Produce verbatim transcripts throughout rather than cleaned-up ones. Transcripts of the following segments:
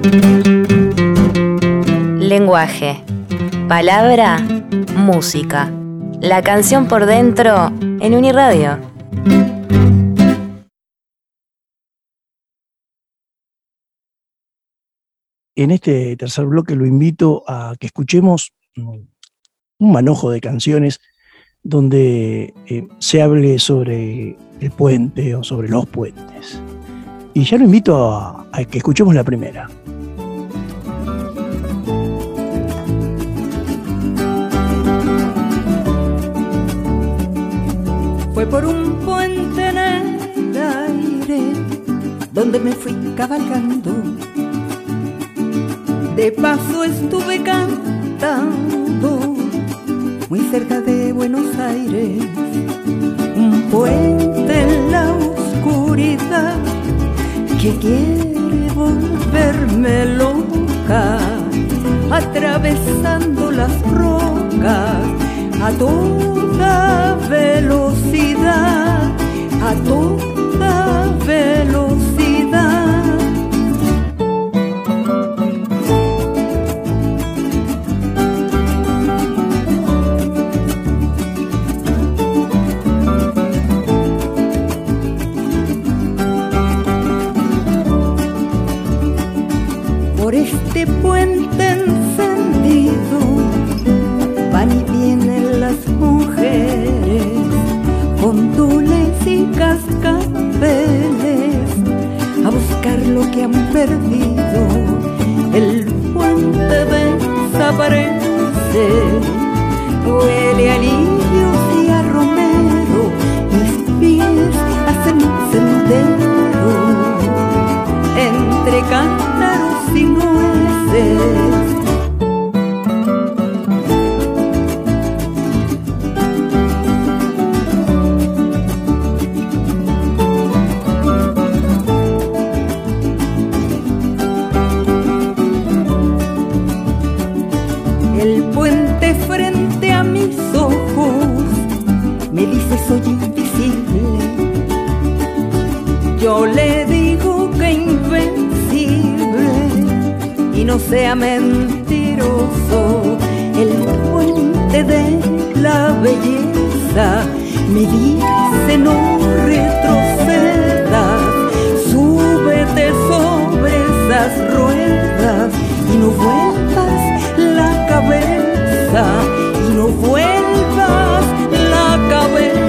Lenguaje, palabra, música. La canción por dentro en Uniradio. En este tercer bloque lo invito a que escuchemos un manojo de canciones donde eh, se hable sobre el puente o sobre los puentes. Y ya lo invito a, a que escuchemos la primera. Fue por un puente en el aire donde me fui cabalgando. De paso estuve cantando muy cerca de Buenos Aires. Un puente en la oscuridad que quiere volverme loca, atravesando las rocas a toda velocidad, a toda velocidad. Por este puente encendido van y vienen las mujeres con tules y cascabeles a buscar lo que han perdido. El puente desaparece, huele a lirios y a romero, mis pies hacen un sendero entre cántaros y nueces. El puente frente a mis ojos me dice soy invisible. Yo le digo que invencible y no sea mentiroso. El puente de la belleza me dice no retrocedas, súbete sobre esas ruedas y no vuelvas la cabeza, y no vuelvas la cabeza.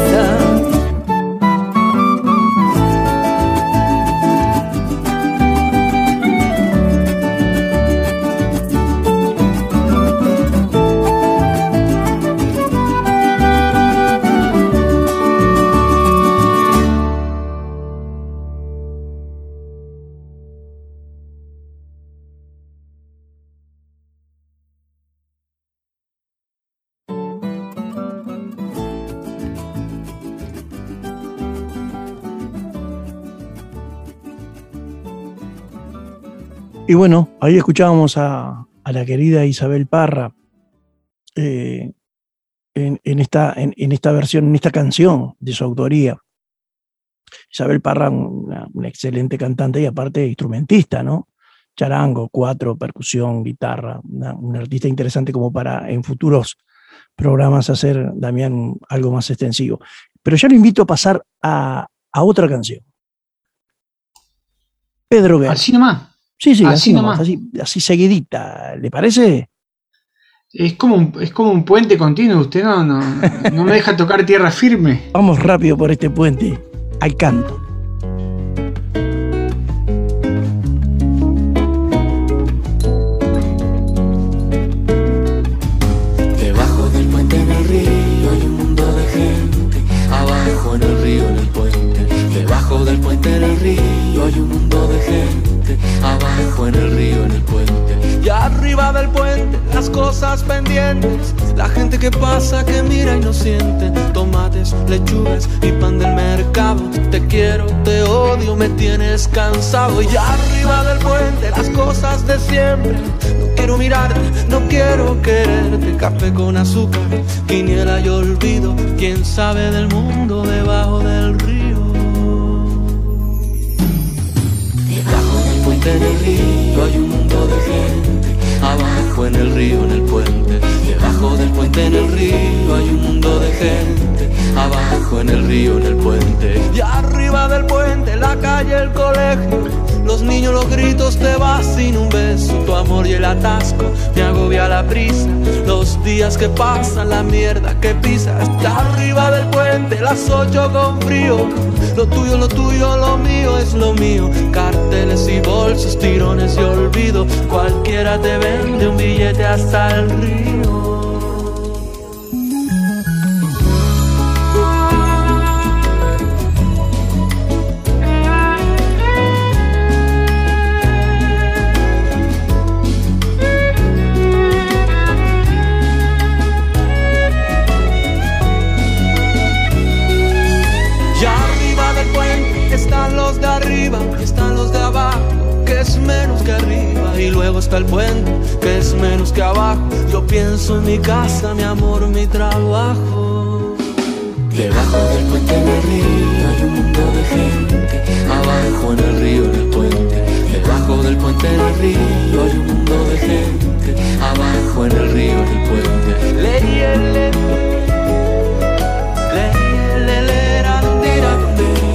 Y bueno, ahí escuchábamos a, a la querida Isabel Parra eh, en, en, esta, en, en esta versión, en esta canción de su autoría. Isabel Parra, una, una excelente cantante y aparte instrumentista, ¿no? Charango, cuatro, percusión, guitarra, una, una artista interesante como para en futuros programas hacer, Damián, algo más extensivo. Pero ya lo invito a pasar a, a otra canción. Pedro Guerra. Así nomás. Sí, sí, así, así nomás. nomás, así, así seguidita, ¿le parece? Es como un, es como un puente continuo, usted no, no, no me deja tocar tierra firme. Vamos rápido por este puente, al canto. Debajo del puente en el río hay un mundo de gente, abajo en el río en el puente. Debajo del puente en el río hay un mundo de gente, abajo en el río, en el puente. Y arriba del puente, las cosas pendientes, la gente que pasa, que mira y no siente. Tomates, lechugas y pan del mercado. Te quiero, te odio, me tienes cansado. Y arriba del puente, las cosas de siempre. No quiero mirarte, no quiero quererte. Café con azúcar, quiniela y olvido. Quién sabe del mundo debajo del río. Debajo del puente puente, en el río hay un mundo de gente. Abajo en el río, en el puente. Debajo del puente, en el río hay un mundo de gente. Abajo en el río, en el puente. Y arriba del puente, la calle, el colegio. Los niños, los gritos, te vas sin un beso. Tu amor y el atasco, me agobia la prisa. Los días que pasan, la mierda que pisas. Está arriba del puente, las ocho con frío. Lo tuyo, lo tuyo, lo mío es lo mío. Carteles y bolsos, tirones y olvido. Cualquiera te vende un billete hasta el río. Están los de abajo, que es menos que arriba. Y luego está el puente, que es menos que abajo. Yo pienso en mi casa, mi amor, mi trabajo. Debajo del puente en el río hay un mundo de gente. Abajo en el río, en el puente. Debajo del puente en el río hay un mundo de gente. Abajo en el río, en el puente. Leyele, leyele, lera, dira, dira.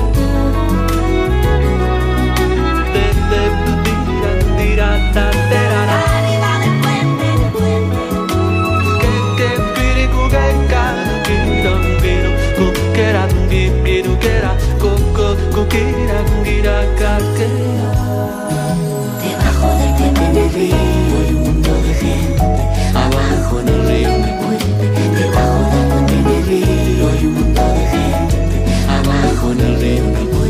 Arriba del puente, del puente. Que que piricu que can kiro kiro kukera kiro kera coco coquera kira kakera. Debajo del puente en el río hay un mundo de gente. Abajo en el río, en el puente. Debajo del puente en el río hay un mundo de gente. Abajo en el río, en el puente.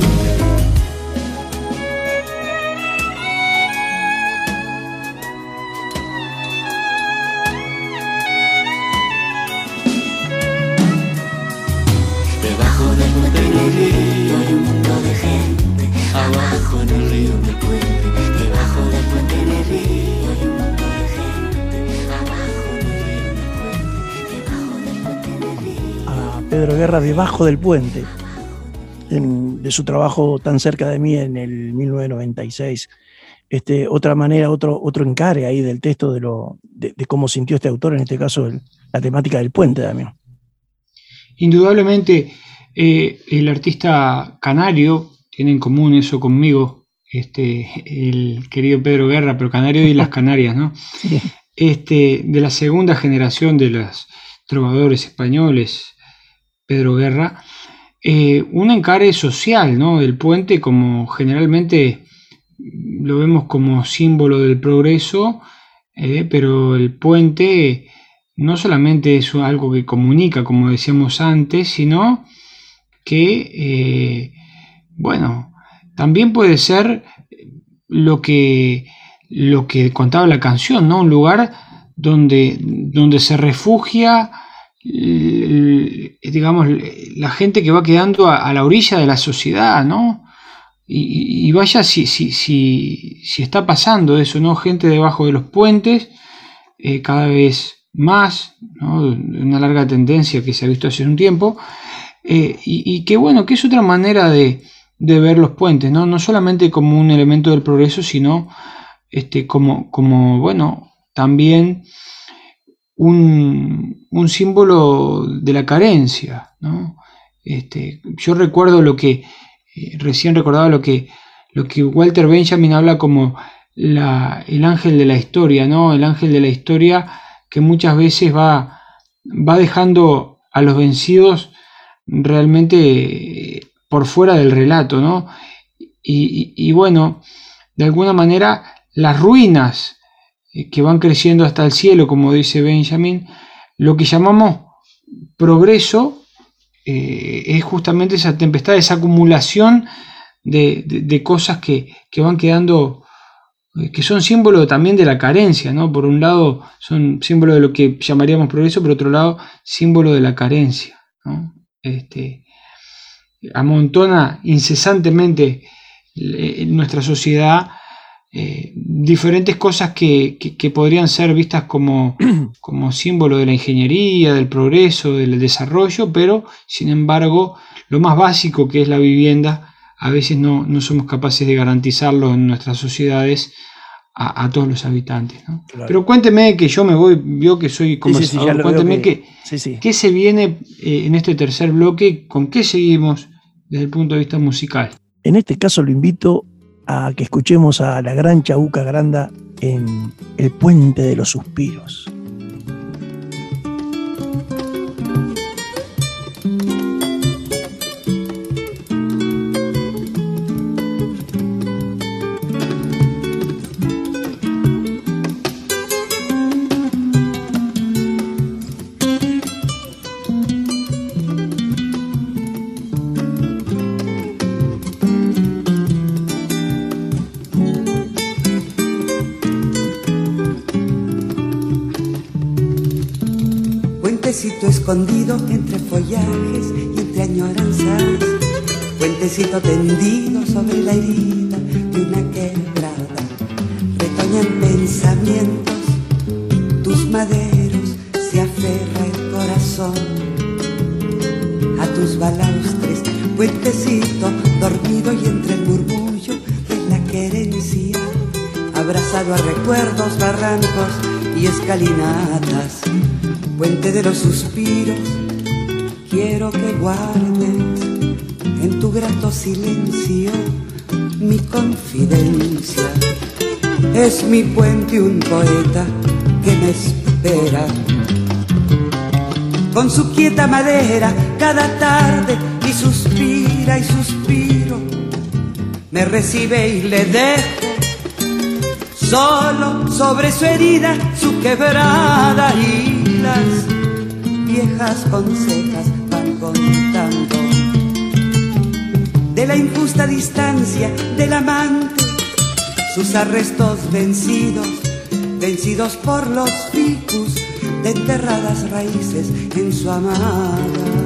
Hay un mundo de gente, abajo en el río, en el puente. Debajo del puente en el río hay un mundo de gente. Abajo en el río, en el puente. Debajo del puente en el río. A Pedro Guerra, Debajo del puente, en, de su trabajo Tan cerca de mí en el mil novecientos noventa y seis. Este, otra manera, otro, otro encare ahí del texto de, lo, de, de cómo sintió este autor, en este caso el, la temática del puente también. Indudablemente. Eh, el artista canario tiene en común eso conmigo, este, el querido Pedro Guerra, pero canario y las Canarias, ¿no? Sí. Este, de la segunda generación de los trovadores españoles, Pedro Guerra, eh, un encare social, ¿no? Del puente, como generalmente lo vemos como símbolo del progreso, eh, pero el puente no solamente es algo que comunica, como decíamos antes, sino que, eh, bueno, también puede ser lo que, lo que contaba la canción, ¿no? Un lugar donde, donde se refugia, digamos, la gente que va quedando a, a la orilla de la sociedad, ¿no? Y, y vaya si, si, si, si está pasando eso, ¿no? Gente debajo de los puentes, eh, cada vez más, ¿no? Una larga tendencia que se ha visto hace un tiempo. Eh, y, y que bueno, que es otra manera de, de ver los puentes, ¿no? No solamente como un elemento del progreso, sino este, como, como, bueno, también un, un símbolo de la carencia, ¿no? Este, yo recuerdo lo que, eh, recién recordaba lo que, lo que Walter Benjamin habla como la, el ángel de la historia, ¿no? El ángel de la historia que muchas veces va, va dejando a los vencidos realmente por fuera del relato, ¿no? Y, y, y bueno, de alguna manera las ruinas que van creciendo hasta el cielo, como dice Benjamin, lo que llamamos progreso eh, es justamente esa tempestad, esa acumulación de, de, de cosas que, que van quedando, que son símbolo también de la carencia, ¿no? Por un lado son símbolo de lo que llamaríamos progreso, por otro lado símbolo de la carencia, ¿no? Este, amontona incesantemente en nuestra sociedad eh, diferentes cosas que, que, que podrían ser vistas como, como símbolo de la ingeniería, del progreso, del desarrollo, pero sin embargo lo más básico, que es la vivienda, a veces no, no somos capaces de garantizarlo en nuestras sociedades a, a todos los habitantes, ¿no? Claro. Pero cuénteme, que yo me voy, vio que soy conversador, sí, sí, sí, cuénteme que, que, sí, sí. qué se viene eh, en este tercer bloque, con qué seguimos desde el punto de vista musical. En este caso lo invito a que escuchemos a la gran Chabuca Granda en El Puente de los Suspiros. Escondido entre follajes y entre añoranzas, puentecito tendido sobre la herida de una quebrada, retoñan pensamientos, tus maderos, se aferra el corazón a tus balaustres, puentecito dormido y entre el murmullo de la querencia, abrazado a recuerdos, barrancos y escalinatas. Puente de los suspiros, quiero que guardes en tu grato silencio mi confidencia. Es mi puente un poeta que me espera, con su quieta madera cada tarde, y suspira y suspiro, me recibe y le dejo solo sobre su herida, su quebrada, y las viejas consejas van contando de la injusta distancia del amante, sus arrestos vencidos, vencidos por los ficus de enterradas raíces en su amada.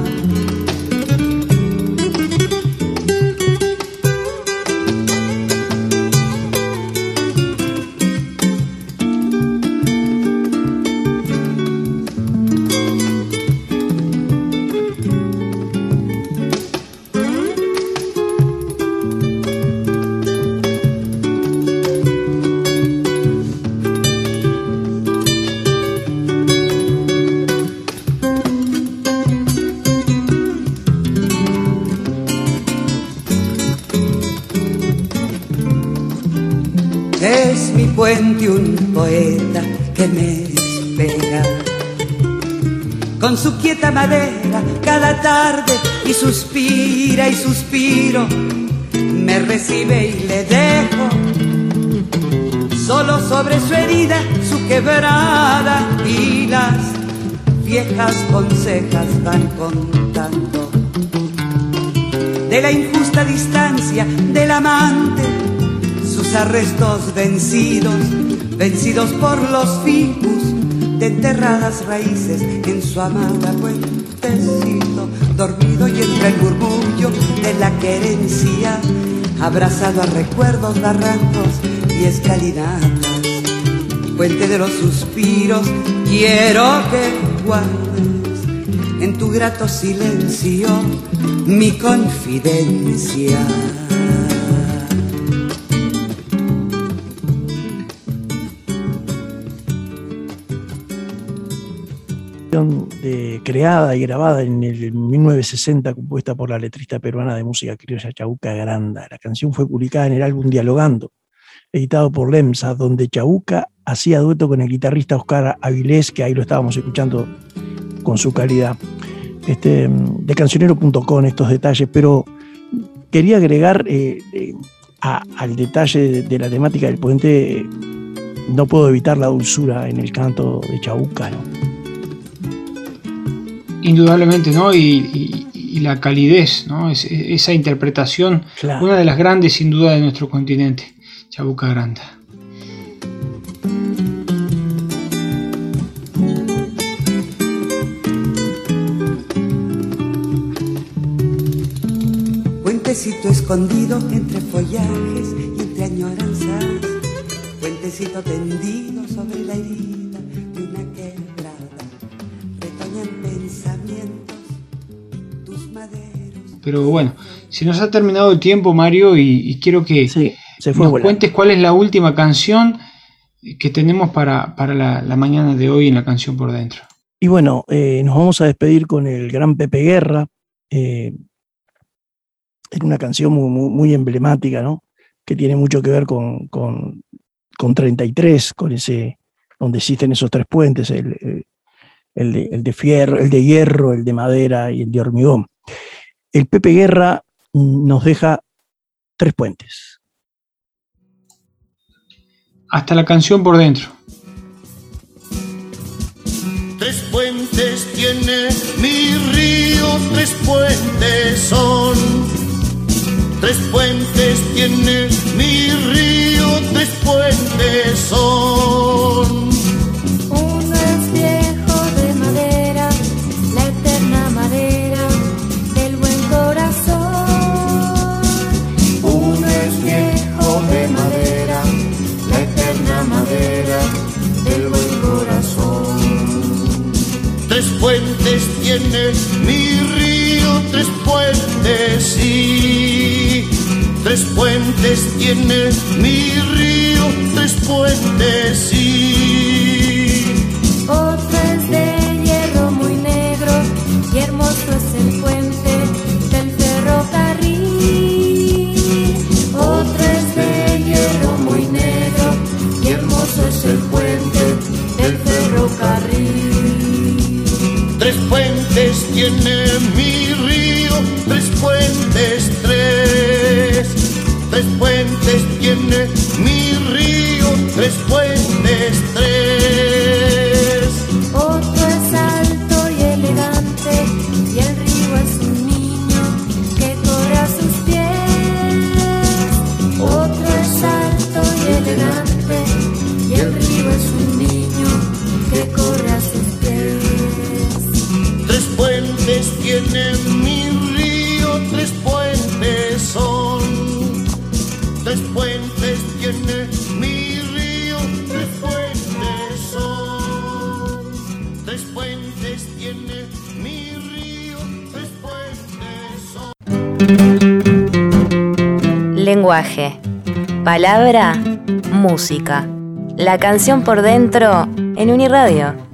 Puente un poeta que me espera, con su quieta madera cada tarde, y suspira y suspiro, me recibe y le dejo solo sobre su herida, su quebrada, y las viejas consejas van contando de la injusta distancia del amante, sus arrestos vencidos, vencidos por los ficus de enterradas raíces en su amada. Puentecito dormido y entre el murmullo de la querencia, abrazado a recuerdos, barrancos y escalinatas. Puente de los suspiros, quiero que guardes en tu grato silencio mi confidencia. De, creada y grabada en el mil novecientos sesenta, compuesta por la letrista peruana de música criolla Chabuca Granda. La canción fue publicada en el álbum Dialogando, editado por Lemsa, donde Chabuca hacía dueto con el guitarrista Oscar Avilés, que ahí lo estábamos escuchando con su calidad. Este, de cancionero punto com estos detalles, pero quería agregar eh, eh, a, al detalle de, de la temática del puente, eh, no puedo evitar la dulzura en el canto de Chabuca, ¿no? Indudablemente, ¿no? Y, y, y la calidez, ¿no? Es, esa interpretación, claro. Una de las grandes, sin duda, de nuestro continente, Chabuca Granda. Puentecito escondido entre follajes y entre añoranzas, puentecito tendido sobre la herida de una quebrada, retoñan pensamientos, tus maderos pero bueno, se nos ha terminado el tiempo, Mario, y, y quiero que Sí, se fue nos volando. cuentes cuál es la última canción que tenemos para, para la, la mañana de hoy en La Canción por Dentro. Y bueno, eh, nos vamos a despedir con el gran Pepe Guerra, eh, en una canción muy, muy, muy emblemática, ¿no? Que tiene mucho que ver con, con, con treinta y tres, con ese, donde existen esos tres puentes, el, el, el, de, el de fierro, el de hierro, el de madera y el de hormigón. El Pepe Guerra nos deja tres puentes. Hasta La Canción por Dentro. Tres puentes tiene mi río, tres puentes son. Tres puentes tiene mi río, tres puentes son. Uno es viejo de madera, la eterna madera del buen corazón. Uno es viejo de madera, la eterna madera del buen corazón. Tres puentes tiene mi río, tres puentes sí. Tres puentes tiene mi río, tres puentes sí. Otro es de hierro muy negro y hermoso es el puente del ferrocarril. Otro es de hierro muy negro y hermoso es el puente del ferrocarril. Tres puentes tiene mi río, tres puentes, tres. Tres puentes tiene mi río, tres puentes, tres. Otro es alto y elegante y el río es un niño que corre a sus pies. Otro es alto y elegante y el río es un niño que corre a sus pies. Tres puentes tiene mi río, tres puentes son. Tres puentes tiene mi río, tres puentes son. Tres puentes tiene mi río, tres puentes son. Lenguaje, palabra, música. La Canción por Dentro en Uniradio.